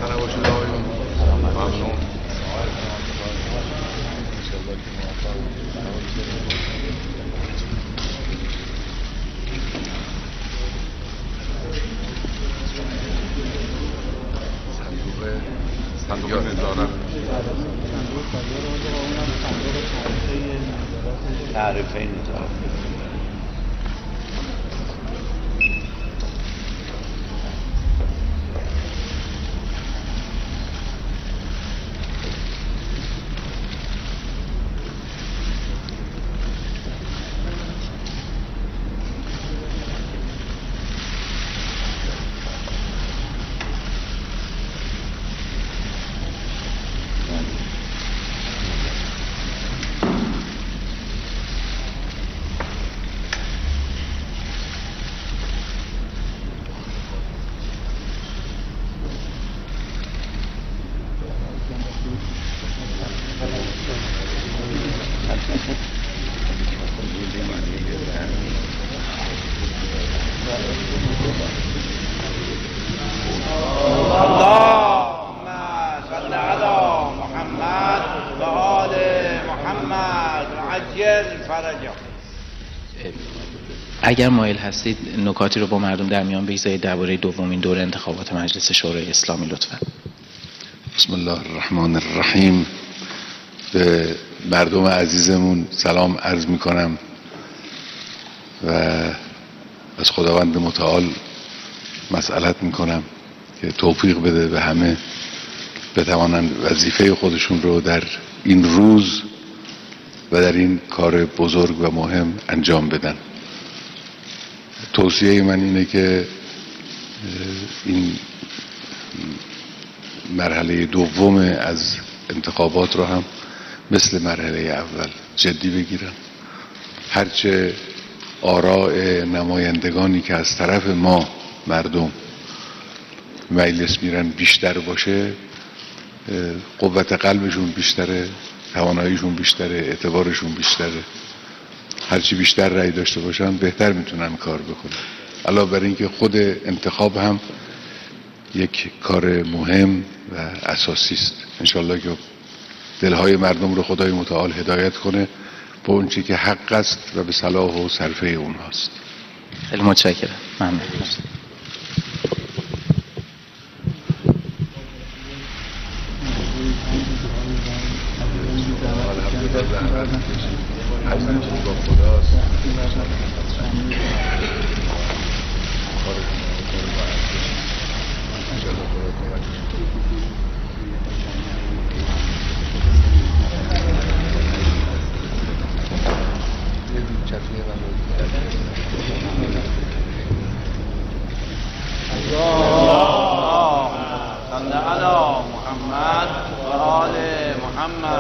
خسته نباشید آقایون. ممنون. صندوق نظارت تعرفه نظارت اگر مایل هستید نکاتی رو با مردم در میان بگذارید درباره دومین دور انتخابات مجلس شورای اسلامی لطفا. بسم الله الرحمن الرحیم. به مردم عزیزمون سلام عرض می کنم و از خداوند متعال مسئلت می کنم که توفیق بده به همه بتوانند وظیفه خودشون رو در این روز و در این کار بزرگ و مهم انجام بدن. توصیه من اینه که این مرحله دوم از انتخابات رو هم مثل مرحله اول جدی بگیرن. هرچه آراء نمایندگانی که از طرف ما مردم مجلس میرن بیشتر باشه، قوت قلبشون بیشتره، تواناییشون بیشتره، اعتبارشون بیشتره. هرچی بیشتر رأی داشته باشن بهتر میتونن کار بکنن. علاوه بر اینکه خود انتخاب هم یک کار مهم و اساسی است. انشالله که دلهای مردم رو خدای متعال هدایت کنه به اون چی که حق است و به صلاح و صرفه اونهاست. خیلی متشکرم. ممنون. محمد و آل محمد.